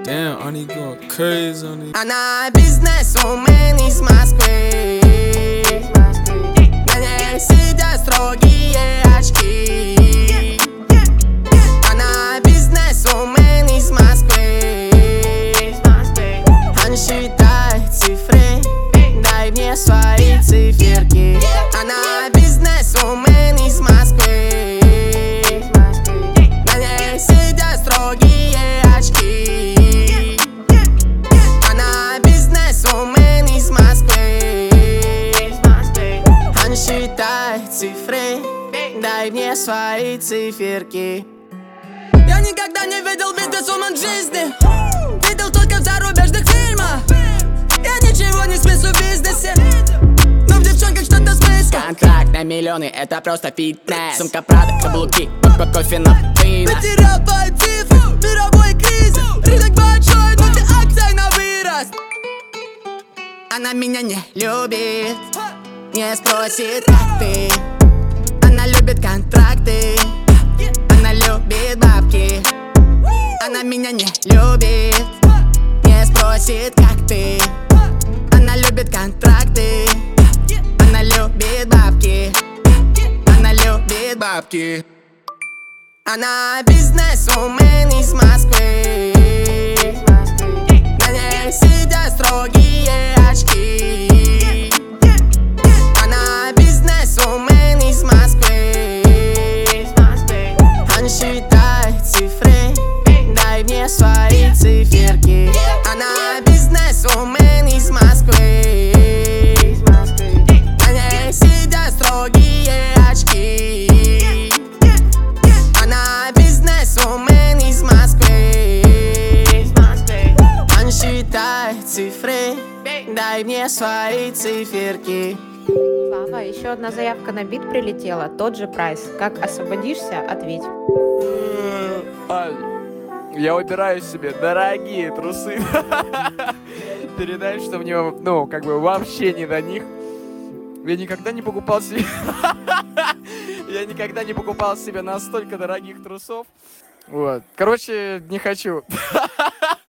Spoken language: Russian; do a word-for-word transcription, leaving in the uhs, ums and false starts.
Damn, Ani going crazy on it. Она бизнесвумен из Москвы. На ней сидят строгие очки. Она бизнесвумен из Москвы. Она считает цифры, дай мне свои циферки. Она бизнесвумен из Москвы. На ней сидят строгие очки. Она бизнесвумен из Москвы. Она считает цифры, дай мне свои циферки. Я никогда не видел бизнесвумен в жизни. Видел только в зарубежных фильмах. Я ничего не смыслю в бизнесе, но в девчонках что-то смысл. Контракт на миллионы, это просто фитнес. Сумка Прада, каблуки, ко- кофе на пино. Потерял твою цифру, мировой кризис. Рынок большой, но ты акция на вырост. Она меня не любит, не спросит, как ты. Она любит контракты, она любит бабки. Она меня не любит, не спросит, как ты. Она любит контракты, она любит бабки. Она любит бабки. Она бизнесвумен из Москвы. На ней сидят строгие очки. Она бизнесвумен из Москвы. Она считает цифры, дай мне свои циферки. Она бизнесвумен из Москвы. На ней сидят строгие очки. Она бизнесвумен из Москвы. Она считает цифры, дай мне свои циферки. Слава, еще одна заявка на бит прилетела, тот же прайс. Как освободишься, ответь. Ань, я выбираю себе дорогие трусы. Передай, что мне, ну, как бы вообще не до них. Я никогда не покупал себе... Я никогда не покупал себе настолько дорогих трусов. Вот. Короче, не хочу.